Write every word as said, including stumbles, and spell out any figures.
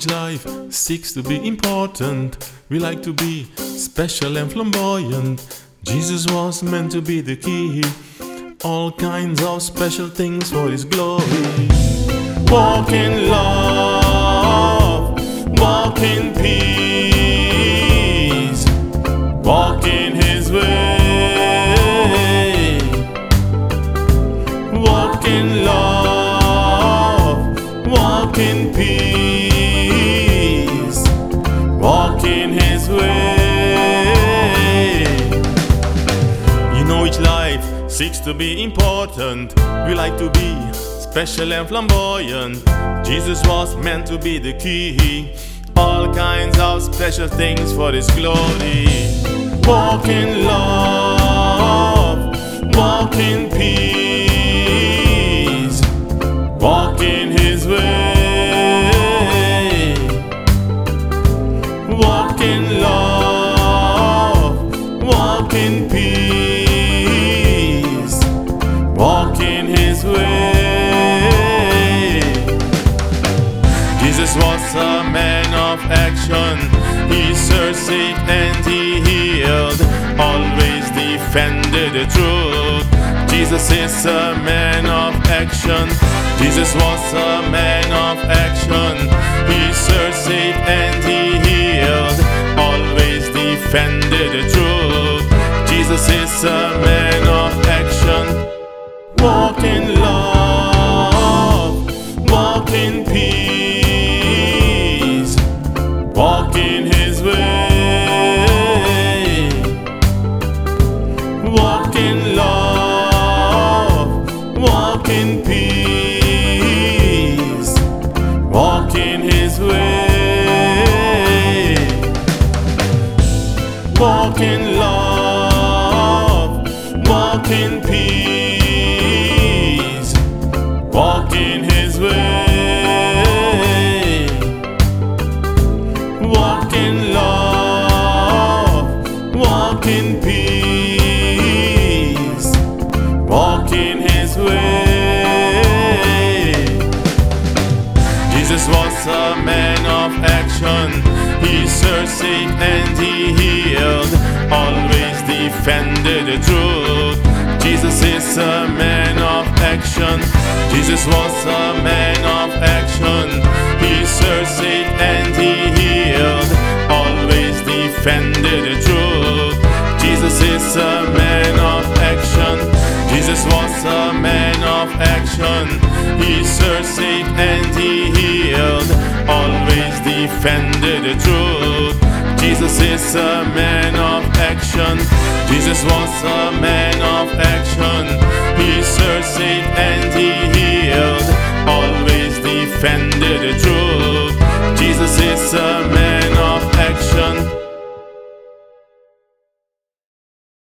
each life seeks to be important. We like to be special and flamboyant. Jesus was meant to be the key. All kinds of special things for His glory. Walk in love, walk in peace, walk in His way. Walk in love, walk in peace, walk in His way. You know each life seeks to be important. We like to be special and flamboyant. Jesus was meant to be the key. All kinds of special things for His glory. Walk in love, walk in peace, walk in His way. Walk in love, walk in peace, walk in His way. Jesus was a man of action. He served sick and He healed, always defended the truth. Jesus is a man of action. Jesus was a man of action. He served sick and He healed, always defended the truth. Jesus is a man of action. Walk in love, walk in peace, walk in His way. Walk in love, walk in peace, walk in His way. Walk in love, walk in peace, walk in His way. Walk in love, walk in peace, walk in His way. Jesus was a man of action. He served sick and He healed, always defended the truth. Jesus is a man of action. Jesus was a man of action. He served sick and He healed, always defended the truth. Jesus is a man of action. Jesus was a man of action. He served sick and He healed, always defended the truth. Jesus is a man of action. Jesus was a man of action. He served sick and He healed,